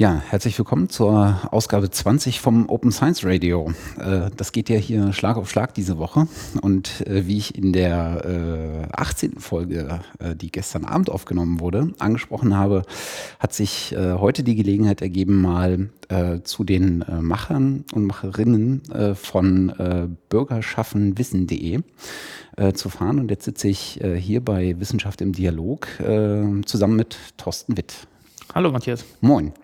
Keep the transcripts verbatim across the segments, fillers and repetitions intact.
Ja, herzlich willkommen zur Ausgabe zwanzig vom Open Science Radio. Äh, das geht ja hier Schlag auf Schlag diese Woche. Und äh, wie ich in der äh, achtzehnten Folge, äh, die gestern Abend aufgenommen wurde, angesprochen habe, hat sich äh, heute die Gelegenheit ergeben, mal äh, zu den äh, Machern und Macherinnen äh, von äh, bürgerschaffenwissen punkt de äh, zu fahren. Und jetzt sitze ich äh, hier bei Wissenschaft im Dialog äh, zusammen mit Thorsten Witt. Hallo Matthias. Moin.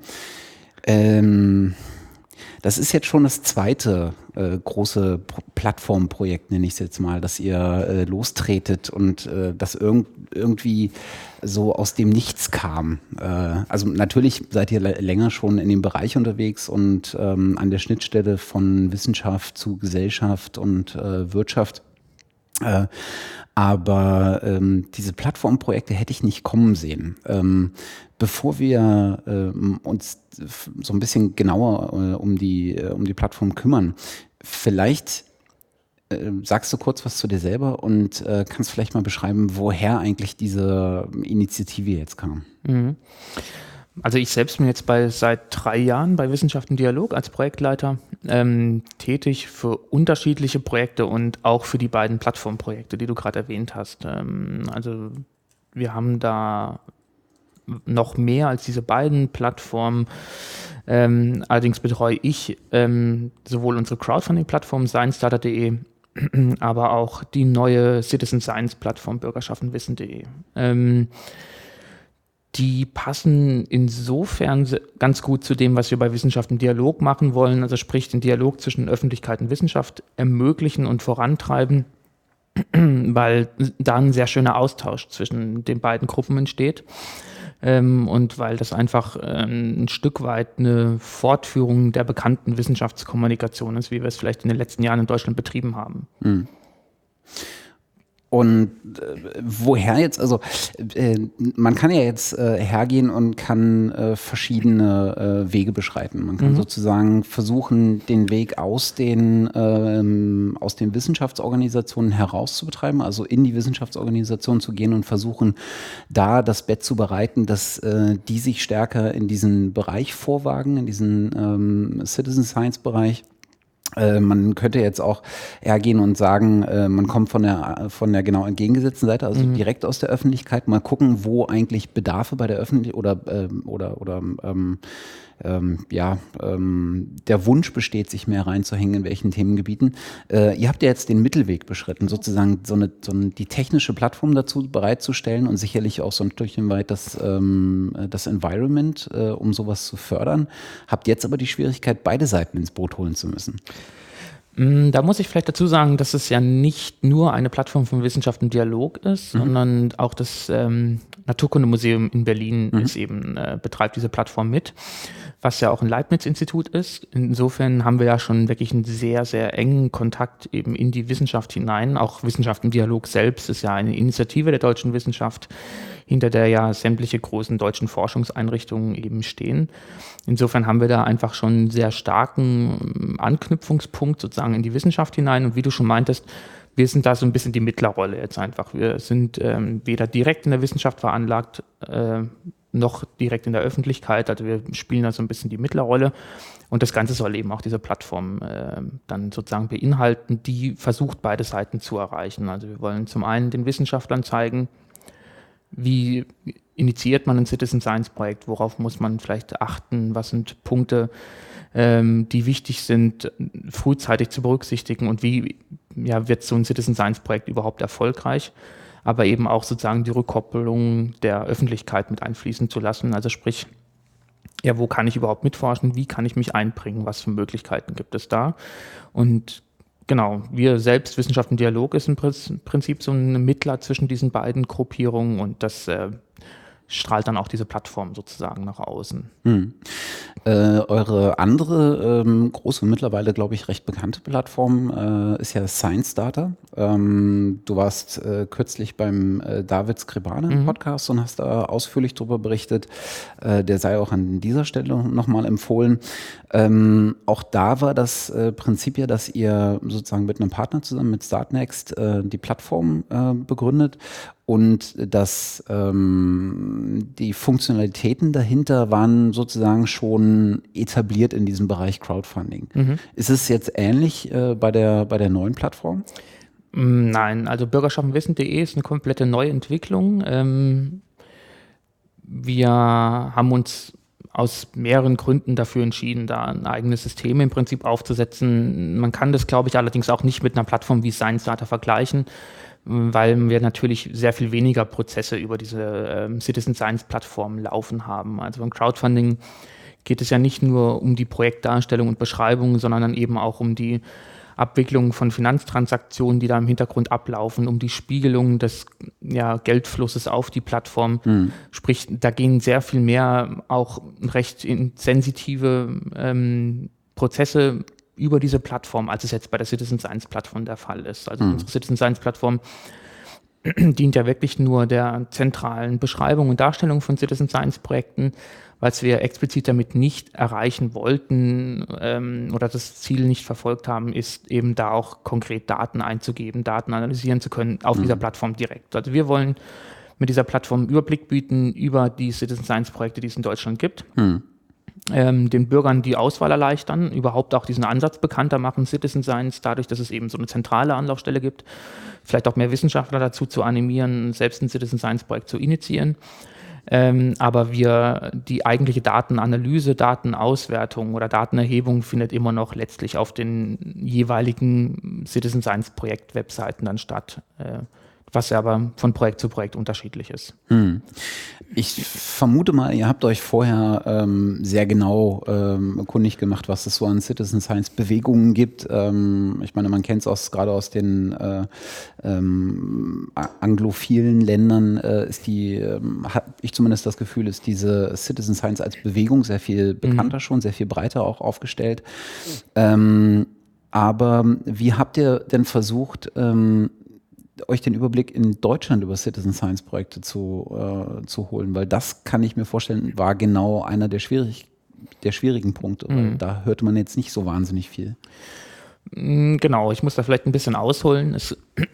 Ähm, das ist jetzt schon das zweite äh, große Pro- Plattformprojekt, nenne ich es jetzt mal, dass ihr äh, lostretet und äh, das irg- irgendwie so aus dem Nichts kam. Äh, also natürlich seid ihr l- länger schon in dem Bereich unterwegs und ähm, an der Schnittstelle von Wissenschaft zu Gesellschaft und äh, Wirtschaft. Äh, aber ähm, diese Plattformprojekte hätte ich nicht kommen sehen. Ähm, bevor wir ähm, uns f- so ein bisschen genauer äh, um die, äh, um die Plattform kümmern, vielleicht äh, sagst du kurz was zu dir selber und äh, kannst vielleicht mal beschreiben, woher eigentlich diese Initiative jetzt kam. Mhm. Also ich selbst bin jetzt bei seit drei Jahren bei Wissenschaft im Dialog als Projektleiter ähm, tätig für unterschiedliche Projekte und auch für die beiden Plattformprojekte, die du gerade erwähnt hast. Ähm, also wir haben da noch mehr als diese beiden Plattformen. Ähm, allerdings betreue ich ähm, sowohl unsere Crowdfunding-Plattform sciencedata punkt de, aber auch die neue Citizen Science-Plattform bürgerschaffenwissen punkt de. Ähm, Die passen insofern se- ganz gut zu dem, was wir bei Wissenschaft im Dialog machen wollen, also sprich den Dialog zwischen Öffentlichkeit und Wissenschaft ermöglichen und vorantreiben, weil da ein sehr schöner Austausch zwischen den beiden Gruppen entsteht. Ähm, und weil das einfach ähm, ein Stück weit eine Fortführung der bekannten Wissenschaftskommunikation ist, wie wir es vielleicht in den letzten Jahren in Deutschland betrieben haben. Hm. Und äh, woher jetzt, also äh, man kann ja jetzt äh, hergehen und kann äh, verschiedene äh, Wege beschreiten. Man kann Mhm. sozusagen versuchen, den Weg aus den, ähm, aus den Wissenschaftsorganisationen heraus zu betreiben, also in die Wissenschaftsorganisation zu gehen und versuchen, da das Bett zu bereiten, dass äh, die sich stärker in diesen Bereich vorwagen, in diesen ähm, Citizen Science Bereich. Äh, Man könnte jetzt auch hergehen und sagen, äh, man kommt von der, von der genau entgegengesetzten Seite, also Mhm. direkt aus der Öffentlichkeit, mal gucken, wo eigentlich Bedarfe bei der Öffentlichkeit oder, ähm, oder, oder ähm, ähm, ja, ähm, der Wunsch besteht, sich mehr reinzuhängen, in welchen Themengebieten. Äh, ihr habt ja jetzt den Mittelweg beschritten, sozusagen so eine, so eine, die technische Plattform dazu bereitzustellen und sicherlich auch so ein Stückchen weit das, ähm, das Environment, äh, um sowas zu fördern. Habt jetzt aber die Schwierigkeit, beide Seiten ins Boot holen zu müssen. Mm, Da muss ich vielleicht dazu sagen, dass es ja nicht nur eine Plattform von Wissenschaft im Dialog ist, Mhm. sondern auch das ähm, Naturkundemuseum in Berlin Mhm. ist eben, äh, betreibt diese Plattform mit, was ja auch ein Leibniz-Institut ist. Insofern haben wir ja schon wirklich einen sehr, sehr engen Kontakt eben in die Wissenschaft hinein. Auch Wissenschaft im Dialog selbst ist ja eine Initiative der deutschen Wissenschaft, hinter der ja sämtliche großen deutschen Forschungseinrichtungen eben stehen. Insofern haben wir da einfach schon einen sehr starken ähm, Anknüpfungspunkt sozusagen in die Wissenschaft hinein. Und wie du schon meintest, wir sind da so ein bisschen die Mittlerrolle jetzt einfach. Wir sind ähm, weder direkt in der Wissenschaft veranlagt, äh, noch direkt in der Öffentlichkeit. Also wir spielen da so ein bisschen die Mittlerrolle. Und das Ganze soll eben auch diese Plattform äh, dann sozusagen beinhalten, die versucht, beide Seiten zu erreichen. Also wir wollen zum einen den Wissenschaftlern zeigen, wie initiiert man ein Citizen Science Projekt, worauf muss man vielleicht achten, was sind Punkte, ähm, die wichtig sind, frühzeitig zu berücksichtigen und wie ja, wird so ein Citizen Science Projekt überhaupt erfolgreich, aber eben auch sozusagen die Rückkopplung der Öffentlichkeit mit einfließen zu lassen, also sprich, ja, wo kann ich überhaupt mitforschen, wie kann ich mich einbringen, was für Möglichkeiten gibt es da und genau, wir selbst, Wissenschaft im Dialog, ist im Prinzip so ein Mittler zwischen diesen beiden Gruppierungen und das äh, strahlt dann auch diese Plattform sozusagen nach außen. Hm. Äh, eure andere ähm, große, mittlerweile glaube ich recht bekannte Plattform äh, ist ja ScienceData. Ähm, du warst äh, kürzlich beim äh, David Skrebane im Mhm. Podcast und hast da ausführlich darüber berichtet. Äh, der sei auch an dieser Stelle nochmal empfohlen. Ähm, auch da war das äh, Prinzip ja, dass ihr sozusagen mit einem Partner zusammen, mit Startnext, äh, die Plattform äh, begründet. und dass ähm, die Funktionalitäten dahinter waren sozusagen schon etabliert in diesem Bereich Crowdfunding. Mhm. Ist es jetzt ähnlich äh, bei der, bei der neuen Plattform? Nein, also bürgerschaffenwissen punkt de ist eine komplette Neuentwicklung. Ähm, wir haben uns aus mehreren Gründen dafür entschieden, da ein eigenes System im Prinzip aufzusetzen. Man kann das, glaube ich, allerdings auch nicht mit einer Plattform wie ScienceData vergleichen, weil wir natürlich sehr viel weniger Prozesse über diese ähm, Citizen Science Plattform laufen haben. Also beim Crowdfunding geht es ja nicht nur um die Projektdarstellung und Beschreibung, sondern dann eben auch um die Abwicklung von Finanztransaktionen, die da im Hintergrund ablaufen, um die Spiegelung des ja, Geldflusses auf die Plattform. Mhm. Sprich, da gehen sehr viel mehr auch recht sensitive ähm, Prozesse über diese Plattform, als es jetzt bei der Citizen Science Plattform der Fall ist. Also mhm. unsere Citizen Science Plattform dient ja wirklich nur der zentralen Beschreibung und Darstellung von Citizen Science Projekten, was wir explizit damit nicht erreichen wollten ähm, oder das Ziel nicht verfolgt haben, ist eben da auch konkret Daten einzugeben, Daten analysieren zu können auf mhm. dieser Plattform direkt. Also wir wollen mit dieser Plattform einen Überblick bieten über die Citizen Science Projekte, die es in Deutschland gibt. Mhm. Ähm, den Bürgern die Auswahl erleichtern, überhaupt auch diesen Ansatz bekannter machen, Citizen Science, dadurch, dass es eben so eine zentrale Anlaufstelle gibt, vielleicht auch mehr Wissenschaftler dazu zu animieren, selbst ein Citizen Science Projekt zu initiieren. Ähm, aber wir, die eigentliche Datenanalyse, Datenauswertung oder Datenerhebung findet immer noch letztlich auf den jeweiligen Citizen Science Projekt Webseiten dann statt. Äh, was ja aber von Projekt zu Projekt unterschiedlich ist. Hm. Ich vermute mal, ihr habt euch vorher ähm, sehr genau ähm, kundig gemacht, was es so an Citizen Science Bewegungen gibt. Ähm, ich meine, man kennt es aus, gerade aus den äh, ähm, anglophilen Ländern, äh, ist die, ähm, habe ich zumindest das Gefühl, ist diese Citizen Science als Bewegung sehr viel bekannter mhm. schon, sehr viel breiter auch aufgestellt. Ähm, aber wie habt ihr denn versucht, ähm, euch den Überblick in Deutschland über Citizen Science Projekte zu, äh, zu holen, weil das, kann ich mir vorstellen, war genau einer der, schwierig, der schwierigen Punkte, weil mhm. da hörte man jetzt nicht so wahnsinnig viel. Genau, ich muss da vielleicht ein bisschen ausholen. Es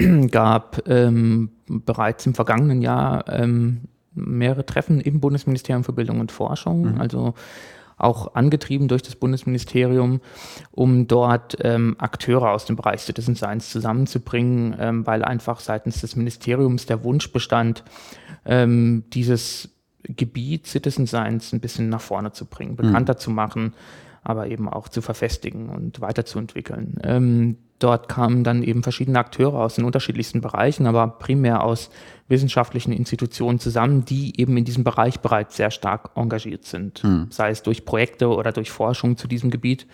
gab ähm, bereits im vergangenen Jahr ähm, mehrere Treffen im Bundesministerium für Bildung und Forschung, mhm. also auch angetrieben durch das Bundesministerium, um dort ähm, Akteure aus dem Bereich Citizen Science zusammenzubringen, ähm, weil einfach seitens des Ministeriums der Wunsch bestand, ähm, dieses Gebiet Citizen Science ein bisschen nach vorne zu bringen, bekannter mhm. zu machen, aber eben auch zu verfestigen und weiterzuentwickeln. Ähm, dort kamen dann eben verschiedene Akteure aus den unterschiedlichsten Bereichen, aber primär aus wissenschaftlichen Institutionen zusammen, die eben in diesem Bereich bereits sehr stark engagiert sind, mhm. sei es durch Projekte oder durch Forschung zu diesem Gebiet,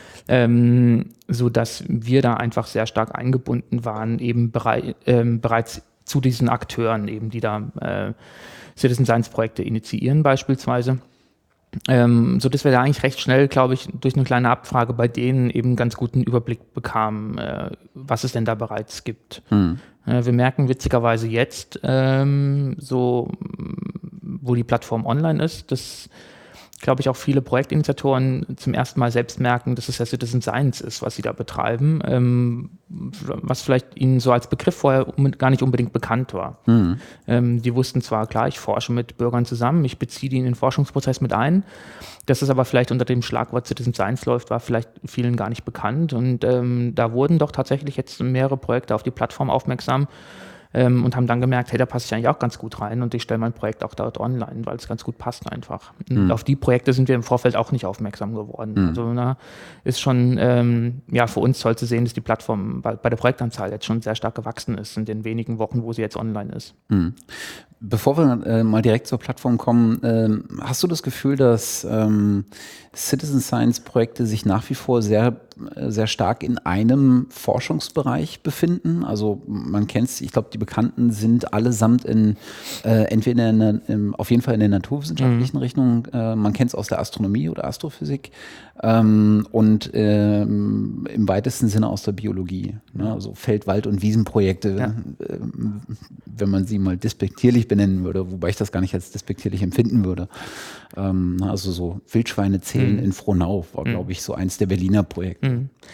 ähm, so dass wir da einfach sehr stark eingebunden waren, eben berei- ähm, bereits zu diesen Akteuren, eben die da äh, Citizen Science Projekte initiieren beispielsweise. Ähm, so dass wir da eigentlich recht schnell, glaube ich, durch eine kleine Abfrage bei denen eben einen ganz guten Überblick bekamen, äh, was es denn da bereits gibt. Hm. Äh, wir merken witzigerweise jetzt, ähm, so wo die Plattform online ist, dass, glaube ich, auch viele Projektinitiatoren zum ersten Mal selbst merken, dass es ja Citizen Science ist, was sie da betreiben, ähm, was vielleicht ihnen so als Begriff vorher gar nicht unbedingt bekannt war. Mhm. Ähm, die wussten zwar, klar, ich forsche mit Bürgern zusammen, ich beziehe die in den Forschungsprozess mit ein, dass es aber vielleicht unter dem Schlagwort Citizen Science läuft, war vielleicht vielen gar nicht bekannt und ähm, da wurden doch tatsächlich jetzt mehrere Projekte auf die Plattform aufmerksam, Ähm, und haben dann gemerkt, hey, da passe ich eigentlich auch ganz gut rein und ich stelle mein Projekt auch dort online, weil es ganz gut passt einfach. Und mhm. auf die Projekte sind wir im Vorfeld auch nicht aufmerksam geworden. Mhm. Also na, ist schon ähm, ja, für uns toll zu sehen, dass die Plattform bei, bei der Projektanzahl jetzt schon sehr stark gewachsen ist in den wenigen Wochen, wo sie jetzt online ist. Mhm. Bevor wir äh, mal direkt zur Plattform kommen, äh, hast du das Gefühl, dass ähm, Citizen Science Projekte sich nach wie vor sehr, sehr stark in einem Forschungsbereich befinden? Also man kennt es, ich glaube, die Bekannten sind allesamt in äh, entweder in der, in, auf jeden Fall in der naturwissenschaftlichen mhm. Richtung, äh, man kennt es aus der Astronomie oder Astrophysik ähm, und ähm, im weitesten Sinne aus der Biologie. Ne? Also Feld-, Wald- und Wiesenprojekte, ja. äh, wenn man sie mal despektierlich benennen würde, wobei ich das gar nicht als despektierlich empfinden würde. Ähm, also so Wildschweine zählen mhm. in Frohnau war, glaube ich, so eins der Berliner Projekte. Mhm.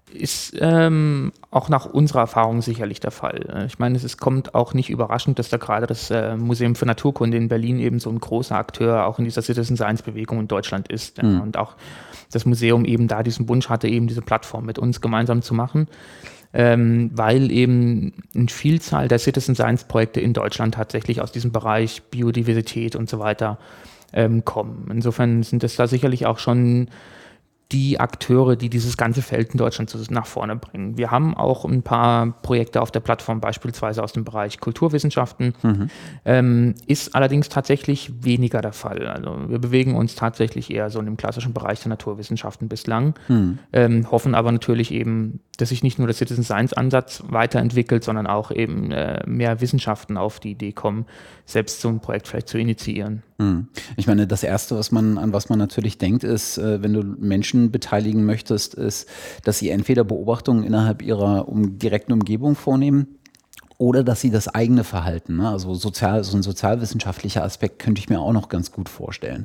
Ist ähm, auch nach unserer Erfahrung sicherlich der Fall. Ich meine, es ist, kommt auch nicht überraschend, dass da gerade das äh, Museum für Naturkunde in Berlin eben so ein großer Akteur auch in dieser Citizen Science Bewegung in Deutschland ist. Mhm. Ja, und auch das Museum eben da diesen Wunsch hatte, eben diese Plattform mit uns gemeinsam zu machen, ähm, weil eben eine Vielzahl der Citizen Science Projekte in Deutschland tatsächlich aus diesem Bereich Biodiversität und so weiter ähm, kommen. Insofern sind es da sicherlich auch schon die Akteure, die dieses ganze Feld in Deutschland nach vorne bringen. Wir haben auch ein paar Projekte auf der Plattform, beispielsweise aus dem Bereich Kulturwissenschaften, mhm. ähm, ist allerdings tatsächlich weniger der Fall. Also wir bewegen uns tatsächlich eher so in dem klassischen Bereich der Naturwissenschaften bislang, mhm. ähm, hoffen aber natürlich eben, dass sich nicht nur der Citizen Science Ansatz weiterentwickelt, sondern auch eben äh, mehr Wissenschaften auf die Idee kommen, selbst so ein Projekt vielleicht zu initiieren. Mhm. Ich meine, das Erste, was man, an was man natürlich denkt, ist, äh, wenn du Menschen beteiligen möchtest, ist, dass sie entweder Beobachtungen innerhalb ihrer um, direkten Umgebung vornehmen oder dass sie das eigene Verhalten, ne? Also sozial, so ein sozialwissenschaftlicher Aspekt könnte ich mir auch noch ganz gut vorstellen.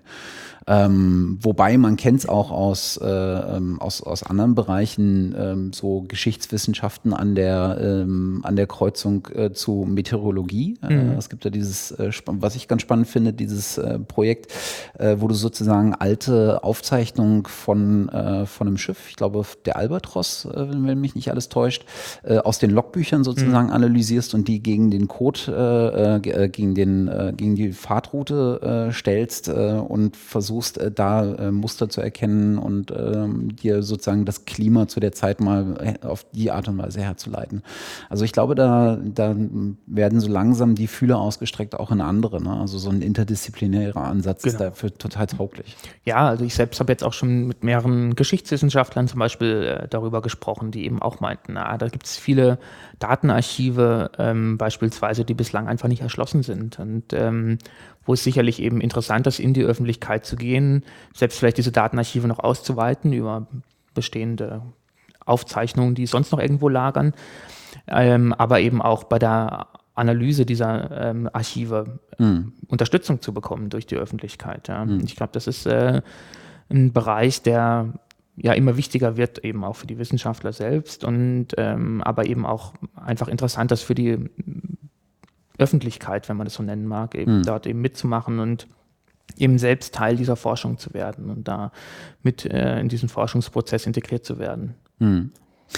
Ähm, wobei man kennt es auch aus, äh, aus, aus anderen Bereichen, ähm, so Geschichtswissenschaften an der, ähm, an der Kreuzung äh, zu Meteorologie. Mhm. Äh, es gibt ja dieses, äh, was ich ganz spannend finde, dieses äh, Projekt, äh, wo du sozusagen alte Aufzeichnungen von, äh, von einem Schiff, ich glaube der Albatros, äh, wenn mich nicht alles täuscht, äh, aus den Logbüchern sozusagen mhm. analysierst und die gegen den Code, äh, gegen, den, äh, gegen die Fahrtroute äh, stellst äh, und versuchst, da äh, Muster zu erkennen und ähm, dir sozusagen das Klima zu der Zeit mal auf die Art und Weise herzuleiten. Also ich glaube, da, da werden so langsam die Fühler ausgestreckt auch in andere. Ne? Also so ein interdisziplinärer Ansatz genau. ist dafür total tauglich. Ja, also ich selbst habe jetzt auch schon mit mehreren Geschichtswissenschaftlern zum Beispiel äh, darüber gesprochen, die eben auch meinten, na, da gibt es viele Datenarchive ähm, beispielsweise, die bislang einfach nicht erschlossen sind und ähm, wo es sicherlich eben interessant ist, in die Öffentlichkeit zu gehen, selbst vielleicht diese Datenarchive noch auszuweiten über bestehende Aufzeichnungen, die sonst noch irgendwo lagern, ähm, aber eben auch bei der Analyse dieser ähm, Archive mhm. Unterstützung zu bekommen durch die Öffentlichkeit. Ja. Mhm. Ich glaube, das ist äh, ein Bereich, der ja immer wichtiger wird, eben auch für die Wissenschaftler selbst und ähm, aber eben auch einfach interessant ist für die Öffentlichkeit, wenn man das so nennen mag, eben mhm. dort eben mitzumachen und eben selbst Teil dieser Forschung zu werden und da mit äh, in diesen Forschungsprozess integriert zu werden. Mhm.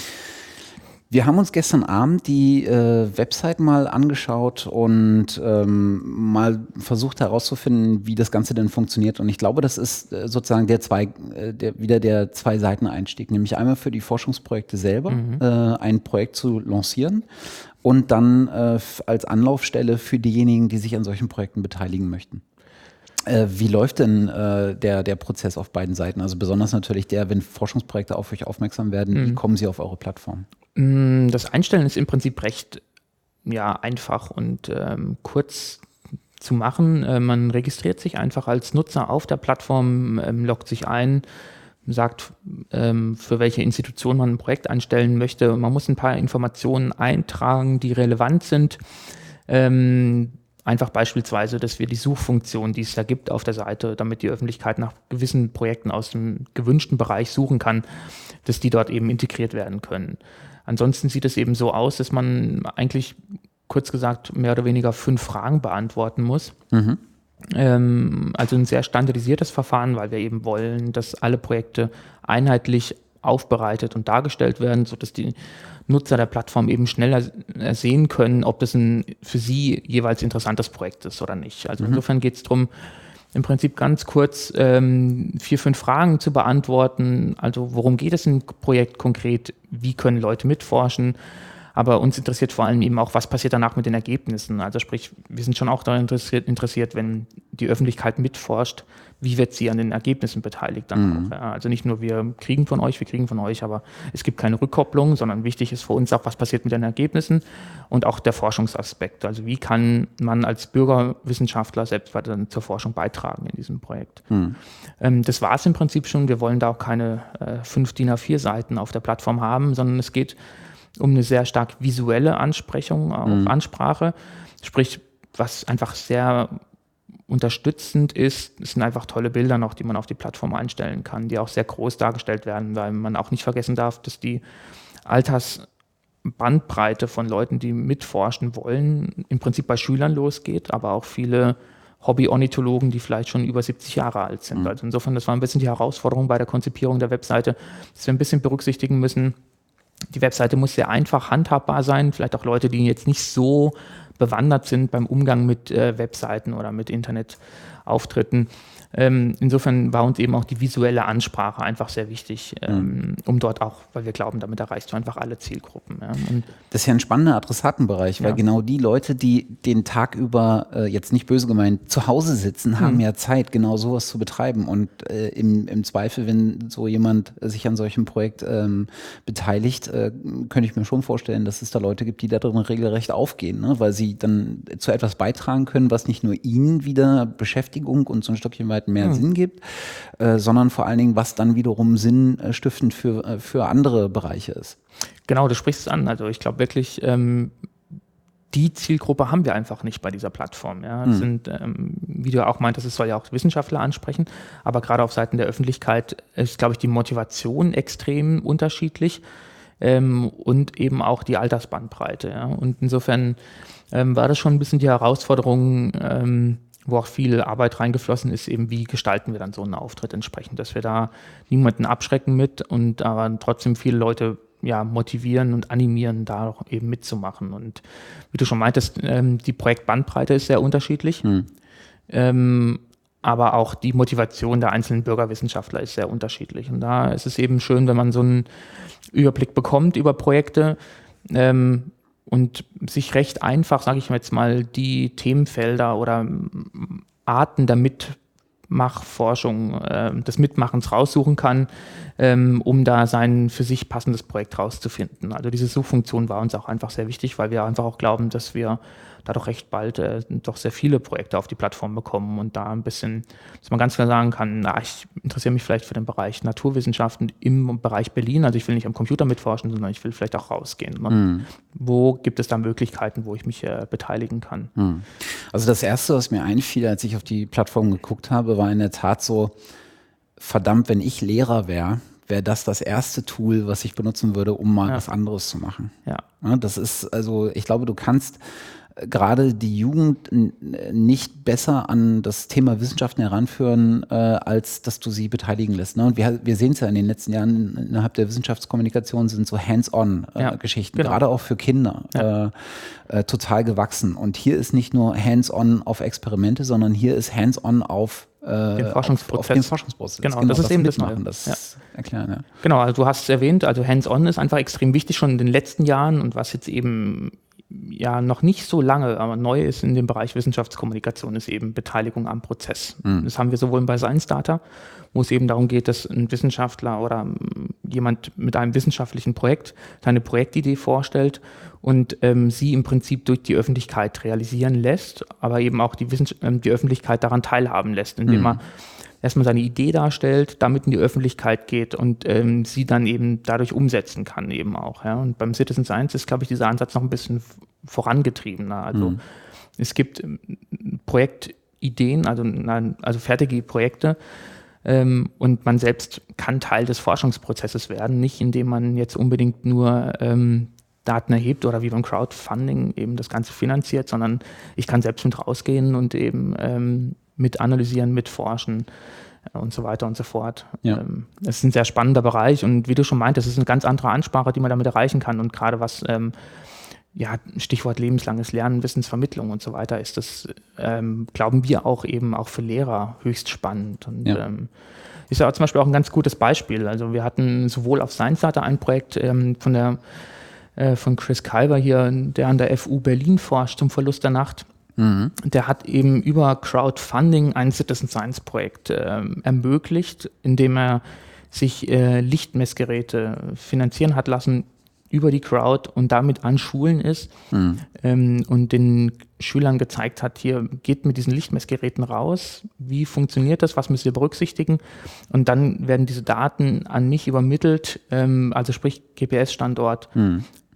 Wir haben uns gestern Abend die äh, Website mal angeschaut und ähm, mal versucht herauszufinden, wie das Ganze denn funktioniert. Und ich glaube, das ist äh, sozusagen der zwei, äh, der, wieder der Zwei-Seiten-Einstieg, nämlich einmal für die Forschungsprojekte selber, mhm. äh, ein Projekt zu lancieren und dann äh, als Anlaufstelle für diejenigen, die sich an solchen Projekten beteiligen möchten. Äh, wie läuft denn äh, der, der Prozess auf beiden Seiten? Also besonders natürlich der, wenn Forschungsprojekte auf euch aufmerksam werden, mhm. wie kommen sie auf eure Plattform? Das Einstellen ist im Prinzip recht ja, einfach und ähm, kurz zu machen. Äh, man registriert sich einfach als Nutzer auf der Plattform, ähm, loggt sich ein, sagt, ähm, für welche Institution man ein Projekt einstellen möchte. Man muss ein paar Informationen eintragen, die relevant sind. Ähm, einfach beispielsweise, dass wir die Suchfunktion, die es da gibt auf der Seite, damit die Öffentlichkeit nach gewissen Projekten aus dem gewünschten Bereich suchen kann, dass die dort eben integriert werden können. Ansonsten sieht es eben so aus, dass man eigentlich, kurz gesagt, mehr oder weniger fünf Fragen beantworten muss. Mhm. Ähm, also ein sehr standardisiertes Verfahren, weil wir eben wollen, dass alle Projekte einheitlich aufbereitet und dargestellt werden, sodass die Nutzer der Plattform eben schneller sehen können, ob das ein für sie jeweils interessantes Projekt ist oder nicht. Also mhm. insofern geht es darum, im Prinzip ganz kurz ähm, vier, fünf Fragen zu beantworten. Also worum geht es im Projekt konkret? Wie können Leute mitforschen? Aber uns interessiert vor allem eben auch, was passiert danach mit den Ergebnissen. Also sprich, wir sind schon auch daran interessiert, interessiert wenn die Öffentlichkeit mitforscht, wie wird sie an den Ergebnissen beteiligt dann mhm. auch. Ja, also nicht nur wir kriegen von euch, wir kriegen von euch, aber es gibt keine Rückkopplung, sondern wichtig ist für uns auch, was passiert mit den Ergebnissen und auch der Forschungsaspekt. Also wie kann man als Bürgerwissenschaftler selbst weiter zur Forschung beitragen in diesem Projekt. Mhm. Ähm, das war es im Prinzip schon. Wir wollen da auch keine äh, fünf D I N A vier Seiten auf der Plattform haben, sondern es geht um eine sehr stark visuelle Ansprechung auf mhm. Ansprache, sprich, was einfach sehr unterstützend ist, es sind einfach tolle Bilder noch, die man auf die Plattform einstellen kann, die auch sehr groß dargestellt werden, weil man auch nicht vergessen darf, dass die Altersbandbreite von Leuten, die mitforschen wollen, im Prinzip bei Schülern losgeht, aber auch viele Hobby-Ornithologen, die vielleicht schon über siebzig Jahre alt sind. Mhm. Also insofern, das war ein bisschen die Herausforderung bei der Konzipierung der Webseite, dass wir ein bisschen berücksichtigen müssen, die Webseite muss sehr einfach handhabbar sein, vielleicht auch Leute, die jetzt nicht so bewandert sind beim Umgang mit äh, Webseiten oder mit Internetauftritten. Ähm, insofern war uns eben auch die visuelle Ansprache einfach sehr wichtig, ähm, mhm. um dort auch, weil wir glauben, damit erreichst du einfach alle Zielgruppen. Ja. Und das ist ja ein spannender Adressatenbereich, weil ja. genau die Leute, die den Tag über, äh, jetzt nicht böse gemeint, zu Hause sitzen, haben mhm. ja Zeit, genau sowas zu betreiben. Und äh, im, im Zweifel, wenn so jemand sich an solchem Projekt ähm, beteiligt, äh, könnte ich mir schon vorstellen, dass es da Leute gibt, die da drin regelrecht aufgehen, ne? Weil sie dann zu etwas beitragen können, was nicht nur ihnen wieder Beschäftigung und so ein Stückchen weit mehr mhm. Sinn gibt, äh, sondern vor allen Dingen, was dann wiederum sinnstiftend für, äh, für andere Bereiche ist. Genau, du sprichst es an. Also ich glaube wirklich, ähm, die Zielgruppe haben wir einfach nicht bei dieser Plattform. Ja. Das mhm. sind, ähm, wie du auch meintest, es soll ja auch Wissenschaftler ansprechen, aber gerade auf Seiten der Öffentlichkeit ist, glaube ich, die Motivation extrem unterschiedlich ähm, und eben auch die Altersbandbreite. Ja. Und insofern ähm, war das schon ein bisschen die Herausforderung, ähm, wo auch viel Arbeit reingeflossen ist, eben wie gestalten wir dann so einen Auftritt entsprechend, dass wir da niemanden abschrecken mit und aber trotzdem viele Leute ja, motivieren und animieren, da auch eben mitzumachen. Und wie du schon meintest, ähm, die Projektbandbreite ist sehr unterschiedlich, hm. ähm, aber auch die Motivation der einzelnen Bürgerwissenschaftler ist sehr unterschiedlich. Und da ist es eben schön, wenn man so einen Überblick bekommt über Projekte, ähm, und sich recht einfach, sage ich jetzt mal, die Themenfelder oder Arten der Mitmachforschung, äh, des Mitmachens raussuchen kann, ähm, um da sein für sich passendes Projekt rauszufinden. Also diese Suchfunktion war uns auch einfach sehr wichtig, weil wir einfach auch glauben, dass wir da doch recht bald äh, doch sehr viele Projekte auf die Plattform bekommen und da ein bisschen, dass man ganz klar sagen kann, na, ich interessiere mich vielleicht für den Bereich Naturwissenschaften im Bereich Berlin, also ich will nicht am Computer mitforschen, sondern ich will vielleicht auch rausgehen. Mhm. Wo gibt es da Möglichkeiten, wo ich mich äh, beteiligen kann? Mhm. Also das Erste, was mir einfiel, als ich auf die Plattform geguckt habe, war in der Tat so, verdammt, wenn ich Lehrer wäre, wäre das das erste Tool, was ich benutzen würde, um mal ja. was anderes zu machen. Ja. Ja, das ist, also ich glaube, du kannst gerade die Jugend nicht besser an das Thema Wissenschaften heranführen, äh, als dass du sie beteiligen lässt. Ne? Und wir, wir sehen es ja in den letzten Jahren innerhalb der Wissenschaftskommunikation sind so Hands-on-Geschichten, äh, ja, genau. gerade auch für Kinder, ja. äh, äh, total gewachsen. Und hier ist nicht nur Hands-on auf Experimente, sondern hier ist Hands-on auf den Forschungsprozess. Auf, auf den Forschungsprozess. Genau, genau, das ist eben das Neue. Das ja. erklären, ja. Genau, also du hast es erwähnt, also Hands-on ist einfach extrem wichtig schon in den letzten Jahren und was jetzt eben ja noch nicht so lange, aber neu ist in dem Bereich Wissenschaftskommunikation, ist eben Beteiligung am Prozess. Mhm. Das haben wir sowohl bei Science Data, wo es eben darum geht, dass ein Wissenschaftler oder jemand mit einem wissenschaftlichen Projekt seine Projektidee vorstellt und ähm, sie im Prinzip durch die Öffentlichkeit realisieren lässt, aber eben auch die, Wissens- äh, die Öffentlichkeit daran teilhaben lässt, indem mhm. er erstmal seine Idee darstellt, damit in die Öffentlichkeit geht und ähm, sie dann eben dadurch umsetzen kann eben auch. Ja. Und beim Citizen Science ist, glaube ich, dieser Ansatz noch ein bisschen vorangetriebener. Also mhm. es gibt ähm, Projektideen, also, also fertige Projekte, ähm, und man selbst kann Teil des Forschungsprozesses werden, nicht indem man jetzt unbedingt nur ähm, Daten erhebt oder wie beim Crowdfunding eben das Ganze finanziert, sondern ich kann selbst mit rausgehen und eben ähm, mit analysieren, mit forschen äh, und so weiter und so fort. Ja. Ähm, das ist ein sehr spannender Bereich und wie du schon meintest, das ist eine ganz andere Ansprache, die man damit erreichen kann und gerade was, ähm, ja, Stichwort lebenslanges Lernen, Wissensvermittlung und so weiter ist das, ähm, glauben wir auch eben auch für Lehrer höchst spannend und ja. ähm, ist ja zum Beispiel auch ein ganz gutes Beispiel. Also wir hatten sowohl auf Science Data ein Projekt ähm, von der äh, von Chris Kalber hier, der an der F U Berlin forscht zum Verlust der Nacht. Mhm. Der hat eben über Crowdfunding ein Citizen Science Projekt äh, ermöglicht, indem er sich äh, Lichtmessgeräte finanzieren hat lassen über die Crowd und damit an Schulen ist mhm. ähm, und den Schülern gezeigt hat, hier geht mit diesen Lichtmessgeräten raus, wie funktioniert das, was müsst ihr berücksichtigen und dann werden diese Daten an mich übermittelt, ähm, also sprich G P S-Standort, mhm.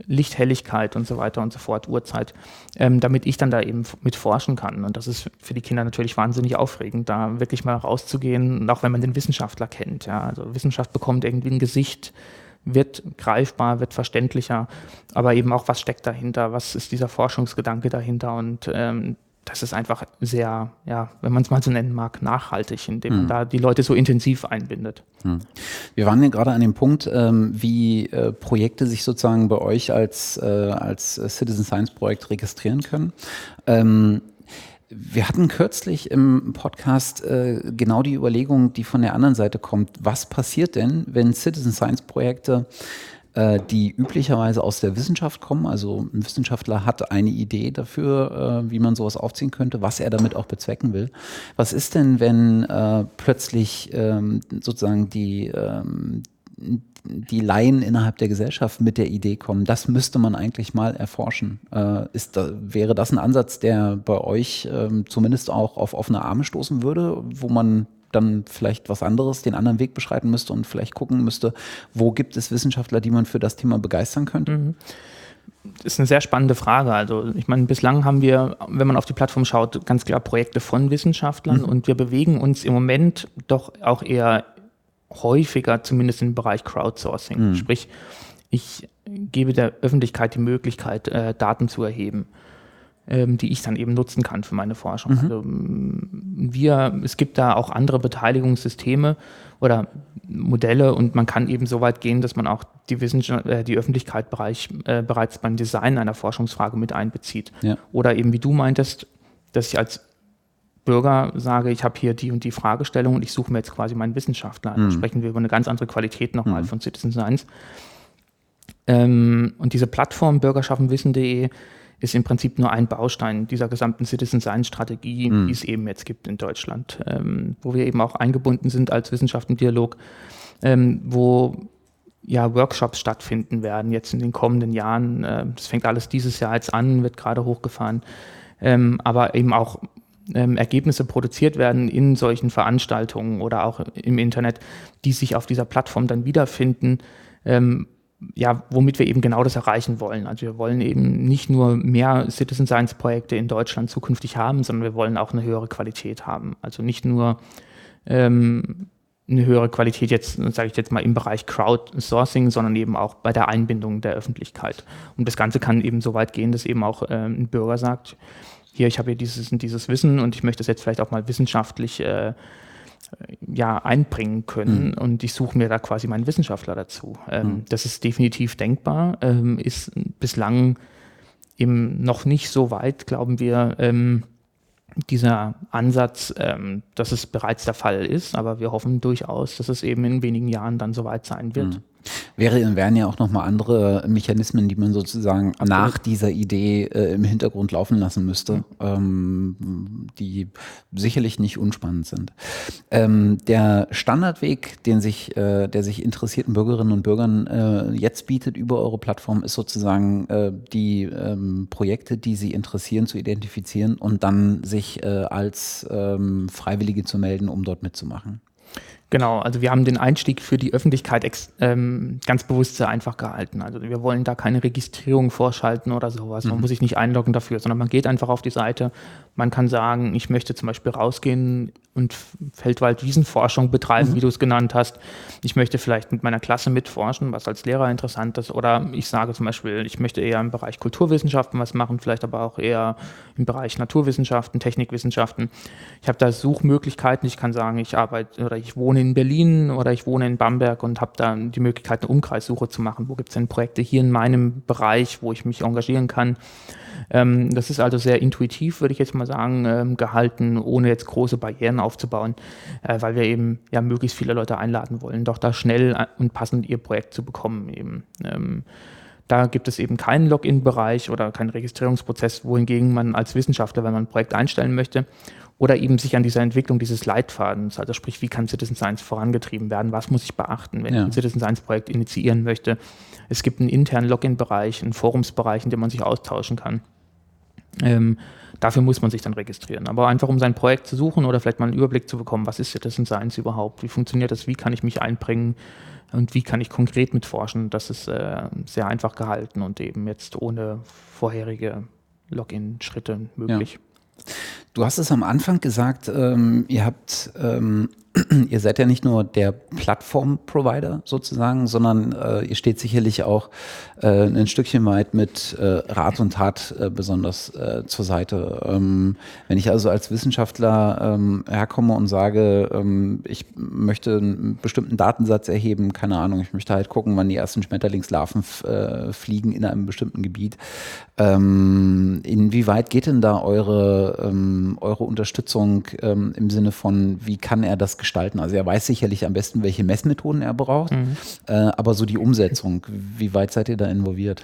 Licht, Helligkeit und so weiter und so fort, Uhrzeit, ähm, damit ich dann da eben mit forschen kann. Und das ist für die Kinder natürlich wahnsinnig aufregend, da wirklich mal rauszugehen, auch wenn man den Wissenschaftler kennt. Ja. Also Wissenschaft bekommt irgendwie ein Gesicht, wird greifbar, wird verständlicher, aber eben auch, was steckt dahinter, was ist dieser Forschungsgedanke dahinter und ähm, das ist einfach sehr, ja, wenn man es mal so nennen mag, nachhaltig, indem man hm. da die Leute so intensiv einbindet. Hm. Wir waren ja gerade an dem Punkt, ähm, wie äh, Projekte sich sozusagen bei euch als, äh, als Citizen Science Projekt registrieren können. Ähm, Wir hatten kürzlich im Podcast äh, genau die Überlegung, die von der anderen Seite kommt. Was passiert denn, wenn Citizen Science Projekte, äh, die üblicherweise aus der Wissenschaft kommen, also ein Wissenschaftler hat eine Idee dafür, äh, wie man sowas aufziehen könnte, was er damit auch bezwecken will. Was ist denn, wenn äh, plötzlich ähm, sozusagen die ähm, die Laien innerhalb der Gesellschaft mit der Idee kommen, das müsste man eigentlich mal erforschen. Äh, ist da, wäre das ein Ansatz, der bei euch ähm, zumindest auch auf offene Arme stoßen würde, wo man dann vielleicht was anderes, den anderen Weg beschreiten müsste und vielleicht gucken müsste, wo gibt es Wissenschaftler, die man für das Thema begeistern könnte? Mhm. Das ist eine sehr spannende Frage. Also ich meine, bislang haben wir, wenn man auf die Plattform schaut, ganz klar Projekte von Wissenschaftlern mhm. und wir bewegen uns im Moment doch auch eher häufiger zumindest im Bereich Crowdsourcing. Mhm. Sprich, ich gebe der Öffentlichkeit die Möglichkeit, äh, Daten zu erheben, ähm, die ich dann eben nutzen kann für meine Forschung. Mhm. Also wir, es gibt da auch andere Beteiligungssysteme oder Modelle und man kann eben so weit gehen, dass man auch die, Wissenschaft, äh, die Öffentlichkeit bereich, äh, bereits beim Design einer Forschungsfrage mit einbezieht. Ja. Oder eben, wie du meintest, dass ich als Bürger sage, ich habe hier die und die Fragestellung und ich suche mir jetzt quasi meinen Wissenschaftler. Mhm. Da sprechen wir über eine ganz andere Qualität nochmal mhm. von Citizen Science. Ähm, und diese Plattform bürgerschaffenwissen punkt de ist im Prinzip nur ein Baustein dieser gesamten Citizen Science Strategie, mhm. die es eben jetzt gibt in Deutschland, ähm, wo wir eben auch eingebunden sind als Wissenschaft im Dialog, ähm, wo ja Workshops stattfinden werden jetzt in den kommenden Jahren. Äh, das fängt alles dieses Jahr jetzt an, wird gerade hochgefahren, ähm, aber eben auch Ähm, Ergebnisse produziert werden in solchen Veranstaltungen oder auch im Internet, die sich auf dieser Plattform dann wiederfinden, ähm, ja, womit wir eben genau das erreichen wollen. Also wir wollen eben nicht nur mehr Citizen Science Projekte in Deutschland zukünftig haben, sondern wir wollen auch eine höhere Qualität haben. Also nicht nur ähm, eine höhere Qualität jetzt, sage ich jetzt mal, im Bereich Crowdsourcing, sondern eben auch bei der Einbindung der Öffentlichkeit. Und das Ganze kann eben so weit gehen, dass eben auch ähm, ein Bürger sagt, hier, ich habe hier dieses, dieses Wissen und ich möchte das jetzt vielleicht auch mal wissenschaftlich äh, ja, einbringen können mhm. und ich suche mir da quasi meinen Wissenschaftler dazu. Ähm, mhm. Das ist definitiv denkbar, ähm, ist bislang eben noch nicht so weit, glauben wir, ähm, dieser Ansatz, ähm, dass es bereits der Fall ist, aber wir hoffen durchaus, dass es eben in wenigen Jahren dann soweit sein wird. Mhm. Wäre, wären ja auch nochmal andere Mechanismen, die man sozusagen Absolut. nach dieser Idee äh, im Hintergrund laufen lassen müsste, mhm. ähm, die sicherlich nicht unspannend sind. Ähm, der Standardweg, den sich, äh, der sich interessierten Bürgerinnen und Bürgern äh, jetzt bietet über eure Plattform, ist sozusagen äh, die ähm, Projekte, die sie interessieren, zu identifizieren und dann sich äh, als ähm, Freiwillige zu melden, um dort mitzumachen. Genau, also wir haben den Einstieg für die Öffentlichkeit ex, ähm, ganz bewusst sehr einfach gehalten. Also wir wollen da keine Registrierung vorschalten oder sowas. Man mhm. muss sich nicht einloggen dafür, sondern man geht einfach auf die Seite. Man kann sagen, ich möchte zum Beispiel rausgehen und Feldwald-Wiesenforschung betreiben, mhm. wie du es genannt hast. Ich möchte vielleicht mit meiner Klasse mitforschen, was als Lehrer interessant ist. Oder ich sage zum Beispiel, ich möchte eher im Bereich Kulturwissenschaften was machen, vielleicht aber auch eher im Bereich Naturwissenschaften, Technikwissenschaften. Ich habe da Suchmöglichkeiten. Ich kann sagen, ich arbeite oder ich wohne in Berlin oder ich wohne in Bamberg und habe da die Möglichkeit, eine Umkreissuche zu machen. Wo gibt es denn Projekte hier in meinem Bereich, wo ich mich engagieren kann? Ähm, das ist also sehr intuitiv, würde ich jetzt mal sagen, ähm, gehalten, ohne jetzt große Barrieren aufzubauen, äh, weil wir eben ja möglichst viele Leute einladen wollen, doch da schnell und passend ihr Projekt zu bekommen eben. Ähm, Da gibt es eben keinen Login-Bereich oder keinen Registrierungsprozess, wohingegen man als Wissenschaftler, wenn man ein Projekt einstellen möchte, oder eben sich an dieser Entwicklung dieses Leitfadens, also sprich, wie kann Citizen Science vorangetrieben werden, was muss ich beachten, wenn ja. ich ein Citizen Science Projekt initiieren möchte. Es gibt einen internen Login-Bereich, einen Forumsbereich, in dem man sich austauschen kann. Ähm, dafür muss man sich dann registrieren. Aber einfach um sein Projekt zu suchen oder vielleicht mal einen Überblick zu bekommen, was ist Citizen Science überhaupt, wie funktioniert das, wie kann ich mich einbringen, und wie kann ich konkret mitforschen. Das ist äh, sehr einfach gehalten und eben jetzt ohne vorherige Login-Schritte möglich. Ja. Du hast es am Anfang gesagt, ähm, ihr habt, ähm, ihr seid ja nicht nur der Plattform-Provider sozusagen, sondern äh, ihr steht sicherlich auch äh, ein Stückchen weit mit äh, Rat und Tat äh, besonders äh, zur Seite. Ähm, wenn ich also als Wissenschaftler ähm, herkomme und sage, ähm, ich möchte einen bestimmten Datensatz erheben, keine Ahnung, ich möchte halt gucken, wann die ersten Schmetterlingslarven f- äh, fliegen in einem bestimmten Gebiet. Ähm, inwieweit geht denn da eure, ähm, eure Unterstützung ähm, im Sinne von, wie kann er das gestalten? Also er weiß sicherlich am besten, welche Messmethoden er braucht, mhm. äh, aber so die Umsetzung, wie weit seid ihr da involviert?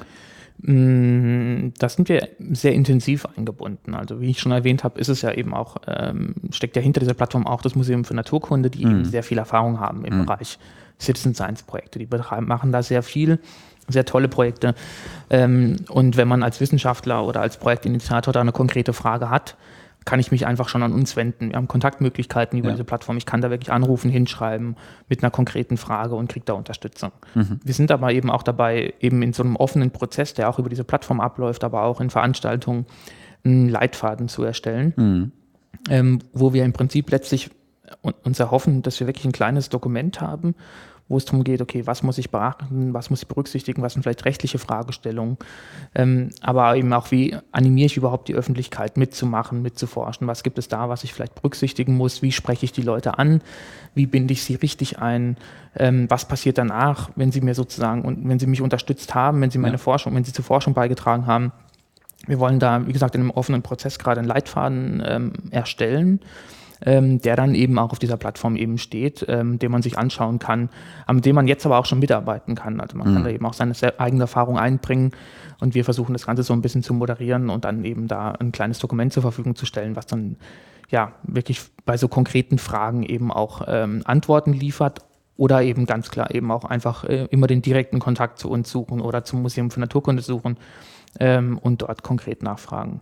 Da sind wir sehr intensiv eingebunden. Also wie ich schon erwähnt habe, ist es ja eben auch, ähm, steckt ja hinter dieser Plattform auch das Museum für Naturkunde, die mhm. eben sehr viel Erfahrung haben im mhm. Bereich Citizen Science Projekte. Die betreiben, machen da sehr viel, sehr tolle Projekte. Ähm, und wenn man als Wissenschaftler oder als Projektinitiator da eine konkrete Frage hat, kann ich mich einfach schon an uns wenden. Wir haben Kontaktmöglichkeiten über ja. diese Plattform. Ich kann da wirklich anrufen, hinschreiben mit einer konkreten Frage und kriege da Unterstützung. Mhm. Wir sind aber eben auch dabei, eben in so einem offenen Prozess, der auch über diese Plattform abläuft, aber auch in Veranstaltungen, einen Leitfaden zu erstellen, mhm. ähm, wo wir im Prinzip letztlich uns erhoffen, dass wir wirklich ein kleines Dokument haben, wo es darum geht, okay, was muss ich beachten, was muss ich berücksichtigen, was sind vielleicht rechtliche Fragestellungen, ähm, aber eben auch, wie animiere ich überhaupt die Öffentlichkeit mitzumachen, mitzuforschen, was gibt es da, was ich vielleicht berücksichtigen muss, wie spreche ich die Leute an, wie binde ich sie richtig ein, ähm, was passiert danach, wenn sie mir sozusagen, und wenn sie mich unterstützt haben, wenn sie meine ja. Forschung, wenn sie zur Forschung beigetragen haben. Wir wollen da, wie gesagt, in einem offenen Prozess gerade einen Leitfaden ähm, erstellen, Ähm, der dann eben auch auf dieser Plattform eben steht, ähm, den man sich anschauen kann, an dem man jetzt aber auch schon mitarbeiten kann. Also man mhm. kann da eben auch seine eigene Erfahrung einbringen und wir versuchen das Ganze so ein bisschen zu moderieren und dann eben da ein kleines Dokument zur Verfügung zu stellen, was dann ja wirklich bei so konkreten Fragen eben auch ähm, Antworten liefert oder eben ganz klar eben auch einfach äh, immer den direkten Kontakt zu uns suchen oder zum Museum für Naturkunde suchen ähm, und dort konkret nachfragen.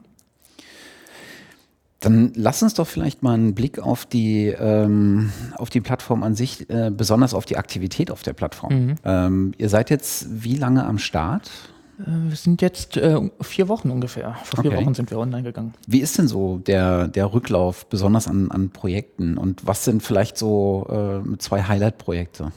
Dann lass uns doch vielleicht mal einen Blick auf die, ähm, auf die Plattform an sich, äh, besonders auf die Aktivität auf der Plattform. Mhm. Ähm, ihr seid jetzt wie lange am Start? Äh, wir sind jetzt äh, vier Wochen ungefähr. Vor vier okay. Wochen sind wir online gegangen. Wie ist denn so der, der Rücklauf, besonders an, an Projekten? Und was sind vielleicht so äh, zwei Highlight-Projekte?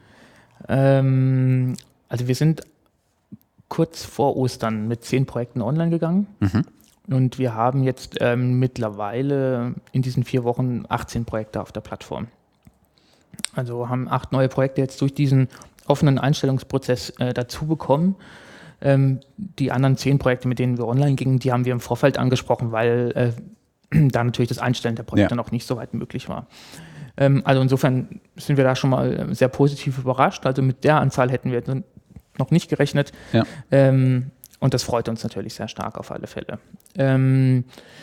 Ähm, also wir sind kurz vor Ostern mit zehn Projekten online gegangen. Mhm. Und wir haben jetzt ähm, mittlerweile in diesen vier Wochen achtzehn Projekte auf der Plattform. Also haben acht neue Projekte jetzt durch diesen offenen Einstellungsprozess äh, dazu bekommen. Ähm, die anderen zehn Projekte, mit denen wir online gingen, die haben wir im Vorfeld angesprochen, weil äh, da natürlich das Einstellen der Projekte ja. noch nicht so weit möglich war. Ähm, also insofern sind wir da schon mal sehr positiv überrascht. Also mit der Anzahl hätten wir noch nicht gerechnet. Ja. Ähm, Und das freut uns natürlich sehr stark auf alle Fälle. Ähm,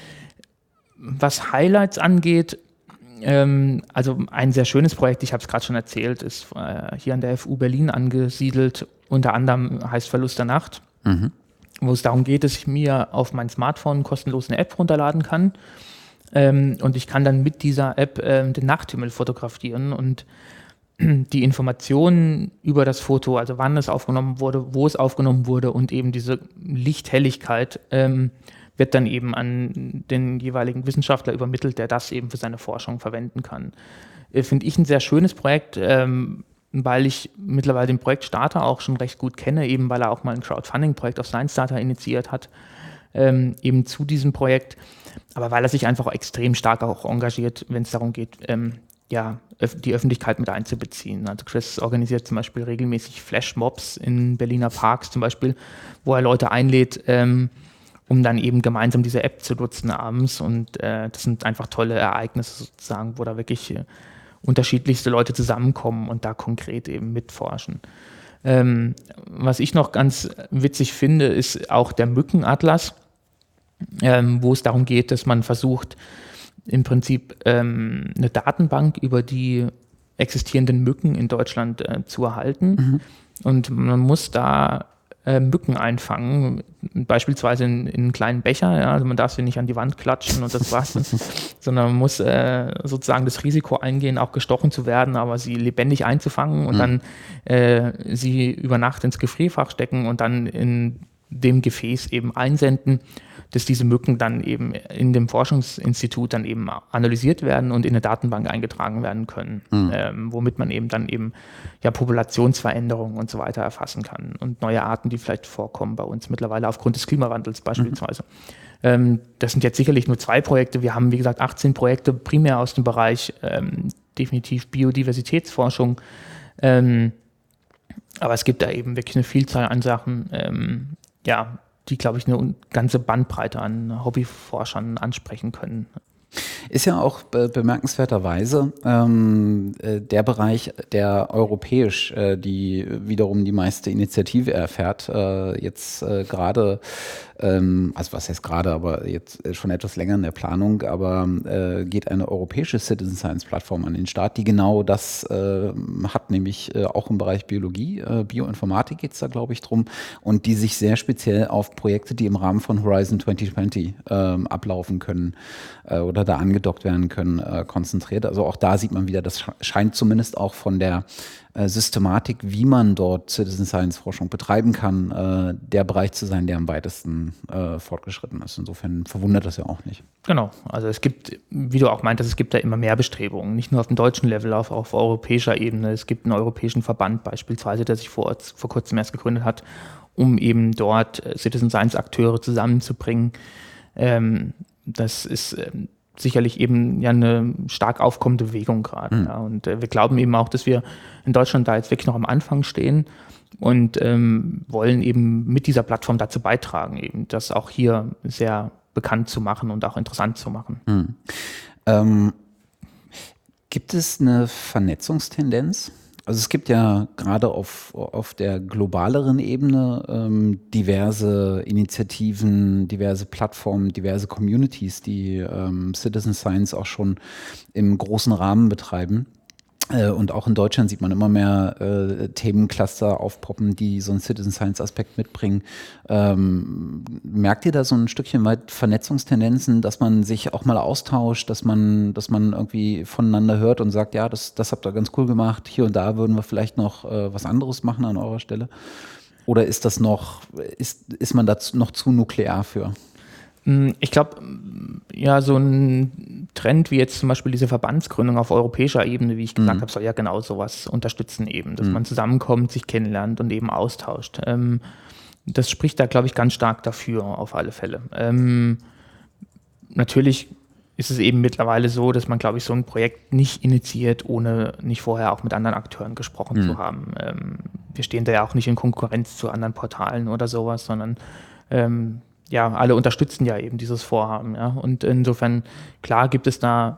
was Highlights angeht, ähm, also ein sehr schönes Projekt, ich habe es gerade schon erzählt, ist äh, hier an der F U Berlin angesiedelt, unter anderem heißt Verlust der Nacht, mhm. wo es darum geht, dass ich mir auf mein Smartphone kostenlos eine App runterladen kann. Ähm, und ich kann dann mit dieser App äh, den Nachthimmel fotografieren und die Informationen über das Foto, also wann es aufgenommen wurde, wo es aufgenommen wurde und eben diese Lichthelligkeit ähm, wird dann eben an den jeweiligen Wissenschaftler übermittelt, der das eben für seine Forschung verwenden kann. Äh, finde ich ein sehr schönes Projekt, ähm, weil ich mittlerweile den Projektstarter auch schon recht gut kenne, eben weil er auch mal ein Crowdfunding-Projekt auf ScienceData initiiert hat, ähm, eben zu diesem Projekt, aber weil er sich einfach extrem stark auch engagiert, wenn es darum geht, ähm, ja, die Öffentlichkeit mit einzubeziehen. Also Chris organisiert zum Beispiel regelmäßig Flashmobs in Berliner Parks zum Beispiel, wo er Leute einlädt, ähm, um dann eben gemeinsam diese App zu nutzen abends. Und äh, das sind einfach tolle Ereignisse sozusagen, wo da wirklich äh, unterschiedlichste Leute zusammenkommen und da konkret eben mitforschen. Ähm, was ich noch ganz witzig finde, ist auch der Mückenatlas, ähm, wo es darum geht, dass man versucht, im Prinzip ähm, eine Datenbank über die existierenden Mücken in Deutschland äh, zu erhalten. Mhm. Und man muss da äh, Mücken einfangen, beispielsweise in, in einen kleinen Becher. Ja, also man darf sie nicht an die Wand klatschen und das war's, sondern man muss äh, sozusagen das Risiko eingehen, auch gestochen zu werden, aber sie lebendig einzufangen und mhm. dann äh, sie über Nacht ins Gefrierfach stecken und dann in dem Gefäß eben einsenden, dass diese Mücken dann eben in dem Forschungsinstitut dann eben analysiert werden und in eine Datenbank eingetragen werden können, mhm. ähm, womit man eben dann eben ja Populationsveränderungen und so weiter erfassen kann und neue Arten, die vielleicht vorkommen bei uns mittlerweile aufgrund des Klimawandels beispielsweise. Mhm. Ähm, das sind jetzt sicherlich nur zwei Projekte. Wir haben, wie gesagt, achtzehn Projekte primär aus dem Bereich ähm, definitiv Biodiversitätsforschung. Ähm, aber es gibt da eben wirklich eine Vielzahl an Sachen, ähm, ja, die, glaube ich, eine ganze Bandbreite an Hobbyforschern ansprechen können. Ist ja auch be- bemerkenswerterweise ähm, äh, der Bereich, der europäisch äh, die wiederum die meiste Initiative erfährt. Äh, jetzt äh, gerade, ähm, also was heißt gerade, aber jetzt schon etwas länger in der Planung, aber äh, geht eine europäische Citizen Science Plattform an den Start, die genau das äh, hat, nämlich äh, auch im Bereich Biologie, äh, Bioinformatik geht es da, glaube ich, drum, und die sich sehr speziell auf Projekte, die im Rahmen von Horizon zwanzig zwanzig äh, ablaufen können äh, oder da angedockt werden können, äh, konzentriert. Also auch da sieht man wieder, das scheint zumindest auch von der äh, Systematik, wie man dort Citizen Science Forschung betreiben kann, äh, der Bereich zu sein, der am weitesten äh, fortgeschritten ist. Insofern verwundert das ja auch nicht. Genau, also es gibt, wie du auch meintest, es gibt da immer mehr Bestrebungen, nicht nur auf dem deutschen Level, auch auf europäischer Ebene. Es gibt einen europäischen Verband beispielsweise, der sich vor, vor kurzem erst gegründet hat, um eben dort Citizen Science Akteure zusammenzubringen. Ähm, das ist ähm, sicherlich eben ja eine stark aufkommende Bewegung gerade. Mhm. Ja. Und äh, wir glauben eben auch, dass wir in Deutschland da jetzt wirklich noch am Anfang stehen und ähm, wollen eben mit dieser Plattform dazu beitragen, eben das auch hier sehr bekannt zu machen und auch interessant zu machen. Mhm. Ähm, gibt es eine Vernetzungstendenz? Also es gibt ja gerade auf, auf der globaleren Ebene ähm, diverse Initiativen, diverse Plattformen, diverse Communities, die ähm, Citizen Science auch schon im großen Rahmen betreiben. Äh, und auch in Deutschland sieht man immer mehr äh, Themencluster aufpoppen, die so einen Citizen Science Aspekt mitbringen. Ähm, merkt ihr da so ein Stückchen weit Vernetzungstendenzen, dass man sich auch mal austauscht, dass man, dass man irgendwie voneinander hört und sagt, ja, das, das habt ihr ganz cool gemacht, hier und da würden wir vielleicht noch äh, was anderes machen an eurer Stelle? Oder ist das noch, ist, ist man da noch zu nuklear für? Ich glaube, ja, so ein Trend wie jetzt zum Beispiel diese Verbandsgründung auf europäischer Ebene, wie ich gesagt mhm. habe, soll ja genau sowas unterstützen eben, dass mhm. man zusammenkommt, sich kennenlernt und eben austauscht. Ähm, das spricht da, glaube ich, ganz stark dafür, auf alle Fälle. Ähm, natürlich ist es eben mittlerweile so, dass man, glaube ich, so ein Projekt nicht initiiert, ohne nicht vorher auch mit anderen Akteuren gesprochen mhm. zu haben. Ähm, wir stehen da ja auch nicht in Konkurrenz zu anderen Portalen oder sowas, sondern ähm, ja, alle unterstützen ja eben dieses Vorhaben. Ja? Und insofern, klar gibt es da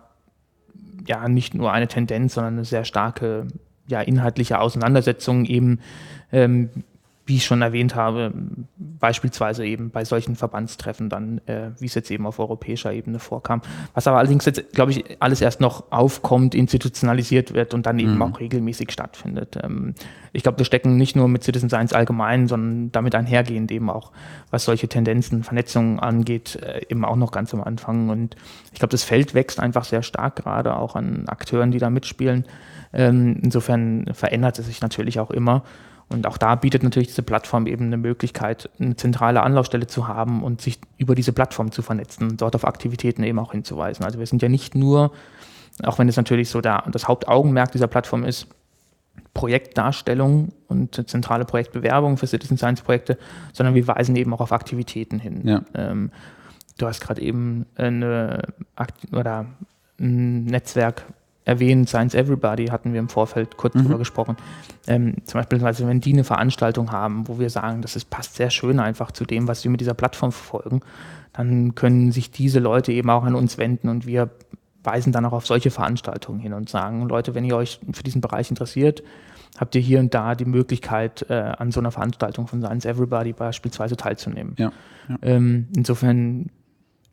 ja nicht nur eine Tendenz, sondern eine sehr starke ja, inhaltliche Auseinandersetzung eben, ähm, wie ich schon erwähnt habe, beispielsweise eben bei solchen Verbandstreffen dann, äh, wie es jetzt eben auf europäischer Ebene vorkam. Was aber allerdings jetzt, glaube ich, alles erst noch aufkommt, institutionalisiert wird und dann eben mhm. auch regelmäßig stattfindet. Ähm, ich glaube, wir stecken nicht nur mit Citizen Science allgemein, sondern damit einhergehend eben auch, was solche Tendenzen, Vernetzungen angeht, äh, eben auch noch ganz am Anfang. Und ich glaube, das Feld wächst einfach sehr stark, gerade auch an Akteuren, die da mitspielen. Ähm, insofern verändert es sich natürlich auch immer. Und auch da bietet natürlich diese Plattform eben eine Möglichkeit, eine zentrale Anlaufstelle zu haben und sich über diese Plattform zu vernetzen, dort auf Aktivitäten eben auch hinzuweisen. Also wir sind ja nicht nur, auch wenn es natürlich so der, das Hauptaugenmerk dieser Plattform ist, Projektdarstellung und zentrale Projektbewerbung für Citizen Science Projekte, sondern wir weisen eben auch auf Aktivitäten hin. Ja. Ähm, du hast gerade eben eine Akt- oder ein Netzwerk erwähnt, Science Everybody, hatten wir im Vorfeld kurz mhm. drüber gesprochen. Ähm, zum Beispiel, also wenn die eine Veranstaltung haben, wo wir sagen, das ist, passt sehr schön einfach zu dem, was wir mit dieser Plattform verfolgen, dann können sich diese Leute eben auch an uns wenden und wir weisen dann auch auf solche Veranstaltungen hin und sagen, Leute, wenn ihr euch für diesen Bereich interessiert, habt ihr hier und da die Möglichkeit, äh, an so einer Veranstaltung von Science Everybody beispielsweise teilzunehmen. Ja, ja. Ähm, insofern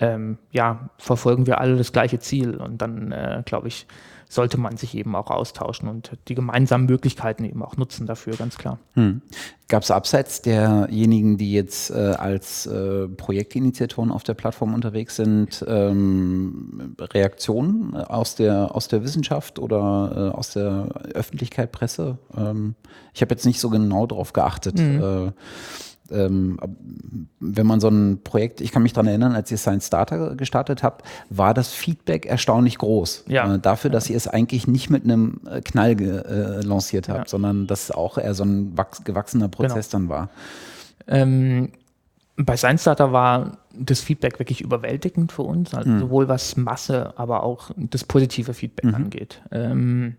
ähm, ja, verfolgen wir alle das gleiche Ziel. Und dann, äh, glaube ich, sollte man sich eben auch austauschen und die gemeinsamen Möglichkeiten eben auch nutzen dafür, ganz klar. Hm. Gab es abseits derjenigen, die jetzt äh, als äh, Projektinitiatoren auf der Plattform unterwegs sind, ähm, Reaktionen aus der, aus der Wissenschaft oder äh, aus der Öffentlichkeit, Presse? Ähm, ich habe jetzt nicht so genau drauf geachtet. Mhm. Äh, Ähm, wenn man so ein Projekt, ich kann mich daran erinnern, als ihr Science Starter gestartet habt, war das Feedback erstaunlich groß. Ja. Äh, dafür, dass ihr es eigentlich nicht mit einem Knall ge, äh, lanciert habt, ja. sondern dass auch eher so ein wachs, gewachsener Prozess genau. dann war. Ähm, bei Science Starter war das Feedback wirklich überwältigend für uns, also mhm. sowohl was Masse, aber auch das positive Feedback mhm. angeht. Ähm,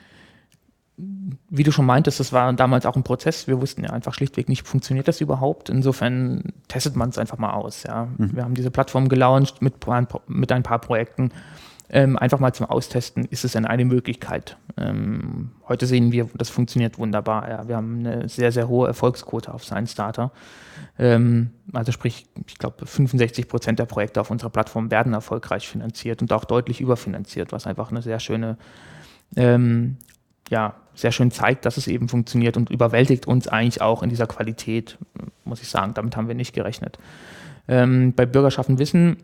Wie du schon meintest, das war damals auch ein Prozess. Wir wussten ja einfach schlichtweg nicht, funktioniert das überhaupt? Insofern testet man es einfach mal aus. Ja. Mhm. Wir haben diese Plattform gelauncht mit, mit ein paar Projekten. Ähm, einfach mal zum Austesten, ist es denn eine Möglichkeit? Ähm, heute sehen wir, das funktioniert wunderbar. Ja. Wir haben eine sehr, sehr hohe Erfolgsquote auf Science Starter. Ähm, also sprich, ich glaube, fünfundsechzig Prozent der Projekte auf unserer Plattform werden erfolgreich finanziert und auch deutlich überfinanziert, was einfach eine sehr schöne ähm, ja, sehr schön zeigt, dass es eben funktioniert und überwältigt uns eigentlich auch in dieser Qualität, muss ich sagen. Damit haben wir nicht gerechnet. Ähm, bei Bürgerschaften Wissen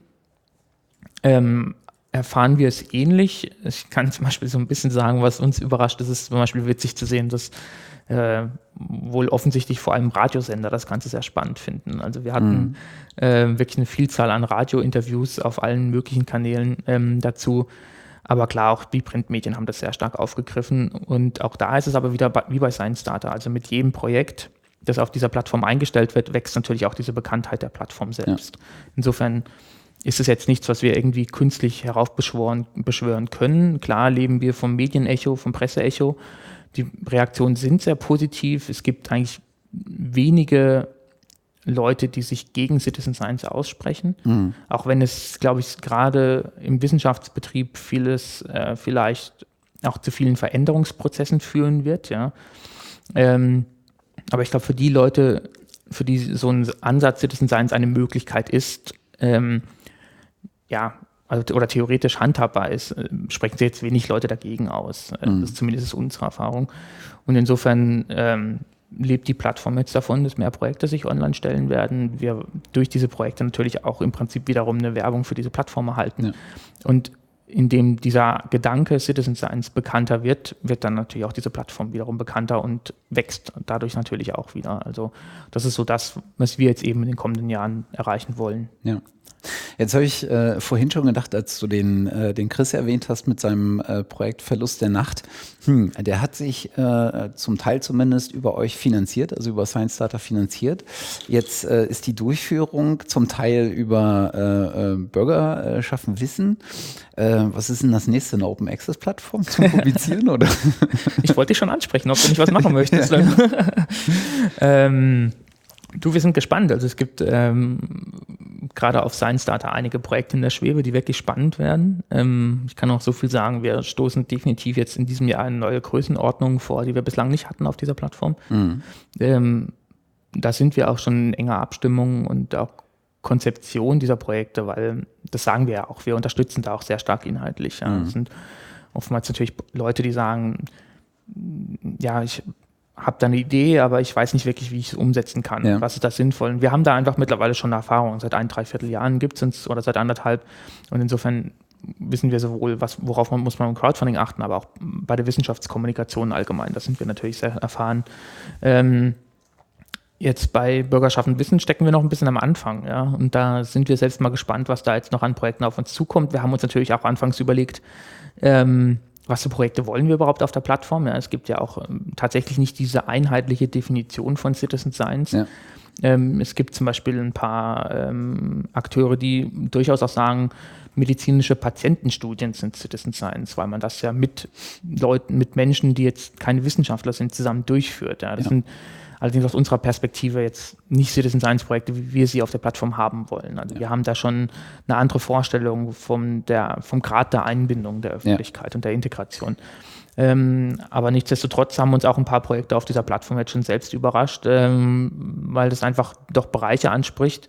ähm, erfahren wir es ähnlich. Ich kann zum Beispiel so ein bisschen sagen, was uns überrascht. Es ist zum Beispiel witzig zu sehen, dass äh, wohl offensichtlich vor allem Radiosender das Ganze sehr spannend finden. Also wir hatten mhm. äh, wirklich eine Vielzahl an Radiointerviews auf allen möglichen Kanälen ähm, dazu. Aber klar, auch die Printmedien haben das sehr stark aufgegriffen. Und auch da ist es aber wieder wie bei Science Starter. Also mit jedem Projekt, das auf dieser Plattform eingestellt wird, wächst natürlich auch diese Bekanntheit der Plattform selbst. Ja. Insofern ist es jetzt nichts, was wir irgendwie künstlich heraufbeschwören beschwören können. Klar leben wir vom Medienecho, vom Presseecho. Die Reaktionen sind sehr positiv. Es gibt eigentlich wenige Leute, die sich gegen Citizen Science aussprechen, mhm. auch wenn es, glaube ich, gerade im Wissenschaftsbetrieb vieles äh, vielleicht auch zu vielen Veränderungsprozessen führen wird, ja. Ähm, aber ich glaube, für die Leute, für die so ein Ansatz Citizen Science eine Möglichkeit ist, ähm, ja, also, oder theoretisch handhabbar ist, äh, sprechen sich jetzt wenig Leute dagegen aus. Äh, mhm. Das ist zumindest unsere Erfahrung. Und insofern ähm, lebt die Plattform jetzt davon, dass mehr Projekte sich online stellen werden. Wir durch diese Projekte natürlich auch im Prinzip wiederum eine Werbung für diese Plattform erhalten. Ja. Und indem dieser Gedanke Citizen Science bekannter wird, wird dann natürlich auch diese Plattform wiederum bekannter und wächst dadurch natürlich auch wieder. Also das ist so das, was wir jetzt eben in den kommenden Jahren erreichen wollen. Ja. Jetzt habe ich äh, vorhin schon gedacht, als du den, äh, den Chris erwähnt hast mit seinem äh, Projekt Verlust der Nacht, hm, der hat sich äh, zum Teil zumindest über euch finanziert, also über Science Starter finanziert. Jetzt äh, ist die Durchführung zum Teil über äh, äh, Bürgerschaften Wissen. Äh, was ist denn das nächste, eine Open Access Plattform zum Publizieren? Oder? Ich wollte dich schon ansprechen, ob du nicht was machen möchtest. ähm, du, wir sind gespannt. Also es gibt ähm, gerade auf Science Starter einige Projekte in der Schwebe, die wirklich spannend werden. Ähm, ich kann auch so viel sagen, wir stoßen definitiv jetzt in diesem Jahr eine neue Größenordnung vor, die wir bislang nicht hatten auf dieser Plattform. Mhm. Ähm, da sind wir auch schon in enger Abstimmung und auch Konzeption dieser Projekte, weil das sagen wir ja auch, wir unterstützen da auch sehr stark inhaltlich. Ja. Mhm. Das sind oftmals natürlich Leute, die sagen, ja, ich habe da eine Idee, aber ich weiß nicht wirklich, wie ich es umsetzen kann. Ja. Was ist das sinnvoll? Und wir haben da einfach mittlerweile schon Erfahrung. Seit ein, dreiviertel Jahren gibt es uns oder seit anderthalb. Und insofern wissen wir sowohl, was, worauf man muss man im Crowdfunding achten, aber auch bei der Wissenschaftskommunikation allgemein. Da sind wir natürlich sehr erfahren. Ähm, jetzt bei Bürgerschaften Wissen stecken wir noch ein bisschen am Anfang. Ja? Und da sind wir selbst mal gespannt, was da jetzt noch an Projekten auf uns zukommt. Wir haben uns natürlich auch anfangs überlegt, ähm, was für Projekte wollen wir überhaupt auf der Plattform? Ja, es gibt ja auch ähm, tatsächlich nicht diese einheitliche Definition von Citizen Science. Ja. Ähm, es gibt zum Beispiel ein paar ähm, Akteure, die durchaus auch sagen, medizinische Patientenstudien sind Citizen Science, weil man das ja mit Leuten, mit Menschen, die jetzt keine Wissenschaftler sind, zusammen durchführt. Ja. Das ja. sind allerdings aus unserer Perspektive jetzt nicht Citizen Science Projekte, wie wir sie auf der Plattform haben wollen. Also ja. wir haben da schon eine andere Vorstellung vom, der, vom Grad der Einbindung der Öffentlichkeit ja. und der Integration. Ähm, aber nichtsdestotrotz haben uns auch ein paar Projekte auf dieser Plattform jetzt schon selbst überrascht, ähm, weil das einfach doch Bereiche anspricht,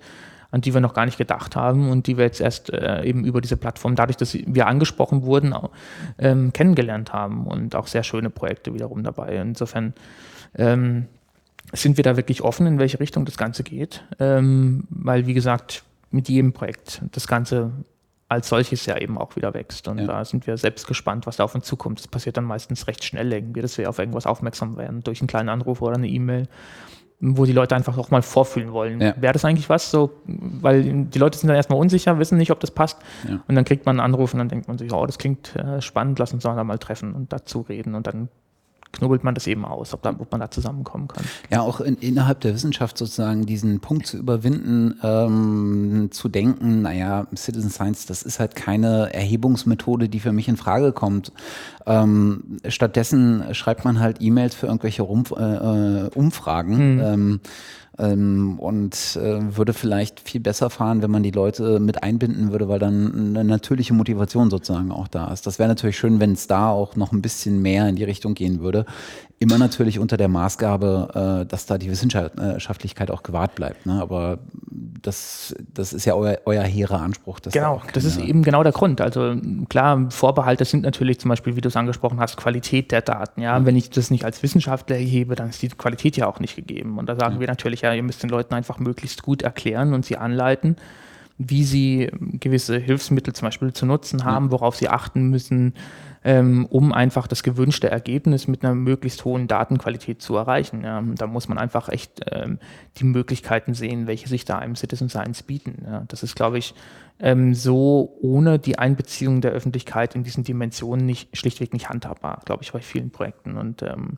an die wir noch gar nicht gedacht haben und die wir jetzt erst äh, eben über diese Plattform, dadurch, dass wir angesprochen wurden, auch, ähm, kennengelernt haben und auch sehr schöne Projekte wiederum dabei. Insofern ähm, sind wir da wirklich offen, in welche Richtung das Ganze geht, ähm, weil, wie gesagt, mit jedem Projekt das Ganze als solches ja eben auch wieder wächst. Und ja. da sind wir selbst gespannt, was da auf uns zukommt. Das passiert dann meistens recht schnell irgendwie, dass wir auf irgendwas aufmerksam werden, durch einen kleinen Anruf oder eine E-Mail, wo die Leute einfach auch mal vorfühlen wollen. Ja. Wäre das eigentlich was? So, weil die Leute sind dann erstmal unsicher, wissen nicht, ob das passt. Ja. Und dann kriegt man einen Anruf und dann denkt man sich, oh, das klingt äh, spannend, lass uns da mal treffen und dazu reden. Und dann knubbelt man das eben aus, ob, da, ob man da zusammenkommen kann. Ja, auch in, innerhalb der Wissenschaft sozusagen diesen Punkt zu überwinden, ähm, zu denken, naja, Citizen Science, das ist halt keine Erhebungsmethode, die für mich in Frage kommt. Ähm, stattdessen schreibt man halt E-Mails für irgendwelche Rumpf, äh, Umfragen. Mhm. Ähm, Ähm, und äh, würde vielleicht viel besser fahren, wenn man die Leute mit einbinden würde, weil dann eine natürliche Motivation sozusagen auch da ist. Das wäre natürlich schön, wenn es da auch noch ein bisschen mehr in die Richtung gehen würde. Immer natürlich unter der Maßgabe, äh, dass da die Wissenschaftlichkeit auch gewahrt bleibt. Ne? Aber das, das ist ja euer, euer hehrer Anspruch. Dass genau, da das ist eben genau der Grund. Also klar, Vorbehalte sind natürlich zum Beispiel, wie du es angesprochen hast, Qualität der Daten. Ja? Mhm. Wenn ich das nicht als Wissenschaftler erhebe, dann ist die Qualität ja auch nicht gegeben. Und da sagen ja. wir natürlich, ja, ihr müsst den Leuten einfach möglichst gut erklären und sie anleiten, wie sie gewisse Hilfsmittel zum Beispiel zu nutzen haben, ja. worauf sie achten müssen, ähm, um einfach das gewünschte Ergebnis mit einer möglichst hohen Datenqualität zu erreichen. Ja, da muss man einfach echt ähm, die Möglichkeiten sehen, welche sich da im Citizen Science bieten. Ja, das ist, glaube ich, ähm, so ohne die Einbeziehung der Öffentlichkeit in diesen Dimensionen nicht, schlichtweg nicht handhabbar, glaube ich, bei vielen Projekten. Und, ähm,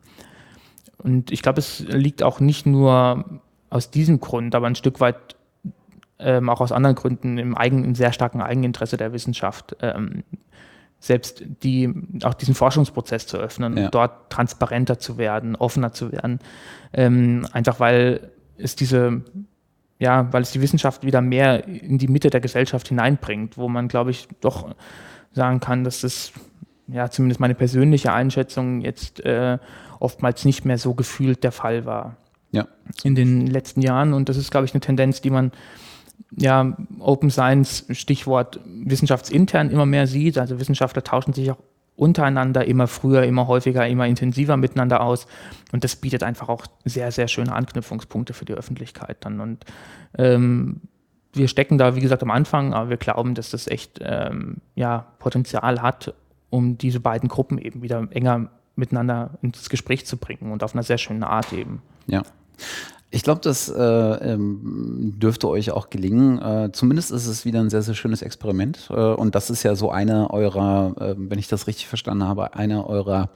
und ich glaube, es liegt auch nicht nur aus diesem Grund, aber ein Stück weit ähm, auch aus anderen Gründen im, Eigen, im sehr starken Eigeninteresse der Wissenschaft, ähm, selbst die, auch diesen Forschungsprozess zu öffnen, ja. dort transparenter zu werden, offener zu werden, ähm, einfach weil es diese, ja, weil es die Wissenschaft wieder mehr in die Mitte der Gesellschaft hineinbringt, wo man, glaube ich, doch sagen kann, dass das, ja, zumindest meine persönliche Einschätzung jetzt äh, oftmals nicht mehr so gefühlt der Fall war. Ja. In den letzten Jahren. Und das ist, glaube ich, eine Tendenz, die man ja Open Science, Stichwort wissenschaftsintern, immer mehr sieht. Also Wissenschaftler tauschen sich auch untereinander immer früher, immer häufiger, immer intensiver miteinander aus. Und das bietet einfach auch sehr, sehr schöne Anknüpfungspunkte für die Öffentlichkeit dann. Und ähm, wir stecken da, wie gesagt, am Anfang, aber wir glauben, dass das echt ähm, ja, Potenzial hat, um diese beiden Gruppen eben wieder enger miteinander ins Gespräch zu bringen und auf einer sehr schönen Art eben. Ja. Ich glaube, das äh, ähm, dürfte euch auch gelingen. Äh, zumindest ist es wieder ein sehr, sehr schönes Experiment. Äh, und das ist ja so eine eurer, äh, wenn ich das richtig verstanden habe, eine eurer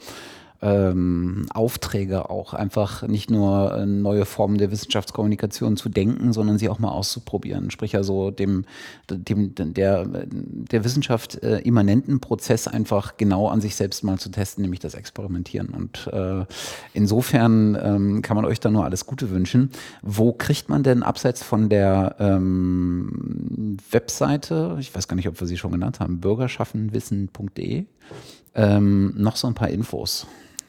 ähm, Aufträge auch, einfach nicht nur äh, neue Formen der Wissenschaftskommunikation zu denken, sondern sie auch mal auszuprobieren. Sprich also dem, dem der, der Wissenschaft äh, immanenten Prozess einfach genau an sich selbst mal zu testen, nämlich das Experimentieren. Und äh, insofern ähm, kann man euch da nur alles Gute wünschen. Wo kriegt man denn abseits von der ähm, Webseite, ich weiß gar nicht, ob wir sie schon genannt haben, bürgerschaffenwissen punkt de, ähm, noch so ein paar Infos?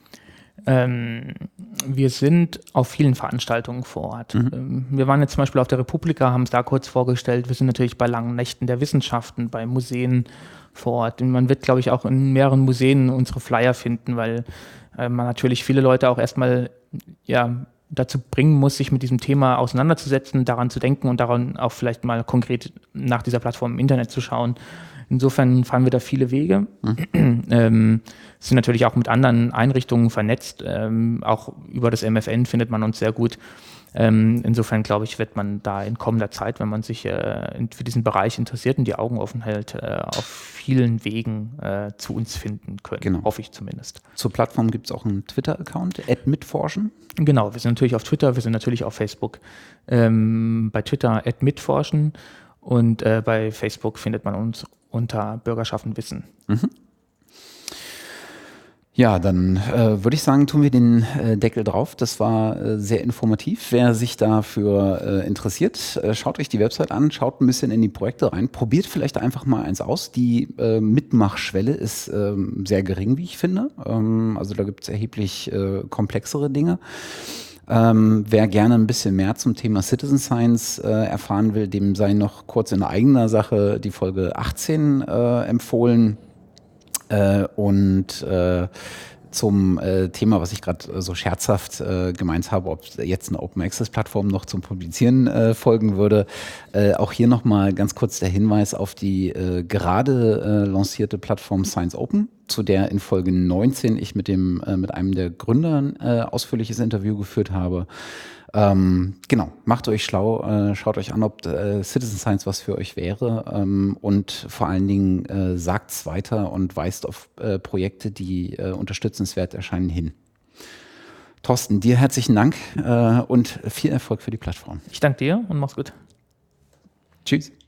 Ähm, wir sind auf vielen Veranstaltungen vor Ort. Mhm. Ähm, wir waren jetzt zum Beispiel auf der Republika, haben es da kurz vorgestellt. Wir sind natürlich bei langen Nächten der Wissenschaften, bei Museen vor Ort. Und man wird, glaube ich, auch in mehreren Museen unsere Flyer finden, weil äh, man natürlich viele Leute auch erstmal ja, dazu bringen muss, sich mit diesem Thema auseinanderzusetzen, daran zu denken und daran auch vielleicht mal konkret nach dieser Plattform im Internet zu schauen. Insofern fahren wir da viele Wege, mhm. ähm, sind natürlich auch mit anderen Einrichtungen vernetzt, ähm, auch über das M F N findet man uns sehr gut. Ähm, insofern glaube ich, wird man da in kommender Zeit, wenn man sich äh, für diesen Bereich interessiert und die Augen offen hält, äh, auf vielen Wegen äh, zu uns finden können, genau. Hoffe ich zumindest. Zur Plattform gibt es auch einen Twitter-Account, at mitforschen. Genau, wir sind natürlich auf Twitter, wir sind natürlich auf Facebook. Ähm, bei Twitter at mitforschen und äh, bei Facebook findet man uns unter Bürgerschaffen Wissen. Mhm. Ja, dann äh, würde ich sagen, tun wir den äh, Deckel drauf. Das war äh, sehr informativ. Wer sich dafür äh, interessiert, äh, schaut euch die Website an, schaut ein bisschen in die Projekte rein, probiert vielleicht einfach mal eins aus. Die äh, Mitmachschwelle ist ähm, sehr gering, wie ich finde. Ähm, also da gibt es erheblich äh, komplexere Dinge. Ähm, wer gerne ein bisschen mehr zum Thema Citizen Science äh, erfahren will, dem sei noch kurz in eigener Sache die Folge achtzehn äh, empfohlen. Äh, und äh, zum äh, Thema, was ich gerade äh, so scherzhaft äh, gemeint habe, ob jetzt eine Open Access Plattform noch zum Publizieren äh, folgen würde. Äh, auch hier nochmal ganz kurz der Hinweis auf die äh, gerade äh, lancierte Plattform Science Open, zu der in Folge neunzehn ich mit dem äh, mit einem der Gründer äh, ausführliches Interview geführt habe. Ähm, genau, macht euch schlau, äh, schaut euch an, ob äh, Citizen Science was für euch wäre ähm, und vor allen Dingen äh, sagt's weiter und weist auf äh, Projekte, die äh, unterstützenswert erscheinen, hin. Thorsten, dir herzlichen Dank äh, und viel Erfolg für die Plattform. Ich danke dir und mach's gut. Tschüss.